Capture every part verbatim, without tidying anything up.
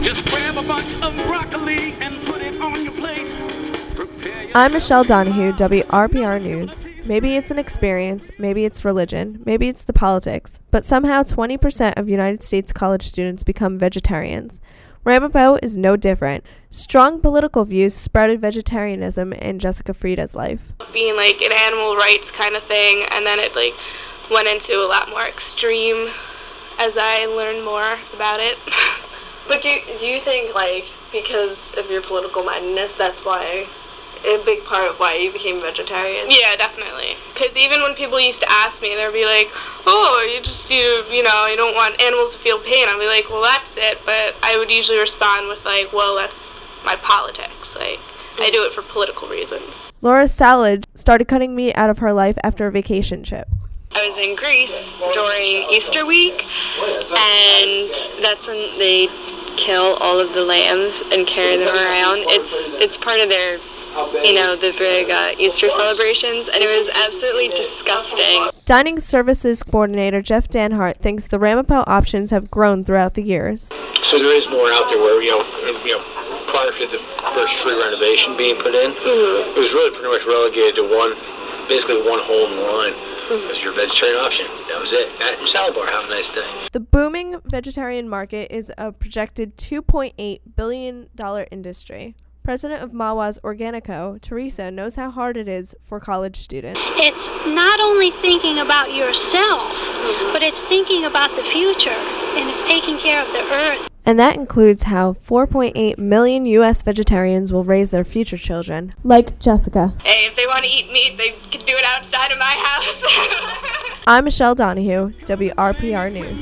Just grab a bunch of broccoli and put it on your plate. I'm Michelle Donahue, W R P R News. Maybe it's an experience, maybe it's religion, maybe it's the politics, but somehow twenty percent of United States college students become vegetarians. Ramapo is no different. Strong political views sprouted vegetarianism in Jessica Frieda's life. Being like an animal rights kind of thing, and then it like went into a lot more extreme as I learned more about it. But do, do you think, like, because of your political mindedness, that's why, a big part of why you became vegetarian? Yeah, definitely. Because even when people used to ask me, they'd be like, oh, you just, you, you know, you don't want animals to feel pain. I'd be like, well, that's it. But I would usually respond with, like, well, that's my politics. Like, I do it for political reasons. Laura Salad started cutting meat out of her life after a vacation trip. I was in Greece during Easter week, and that's when they kill all of the lambs and carry them around. It's it's part of their, you know, the big uh, Easter celebrations, and it was absolutely disgusting. Dining Services Coordinator Jeff Danhart thinks the Ramapo options have grown throughout the years. So there is more out there where, you know, you know prior to the first tree renovation being put in, mm-hmm. it was really pretty much relegated to one, basically one hole in the line. Mm-hmm. As your vegetarian option. That was it. At your salad bar. Have a nice day. The booming vegetarian market is a projected two point eight billion dollars industry. President of Mawa's Organico, Teresa, knows how hard it is for college students. It's not only thinking about yourself, but it's thinking about the future, and it's taking care of the earth. And that includes how four point eight million U S vegetarians will raise their future children, like Jessica. Hey, if they want to eat meat, they can do it outside of my house. I'm Michelle Donahue, W R P R News.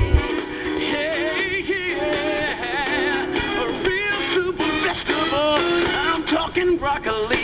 Hey, yeah, a real super vegetable. I'm talking broccoli.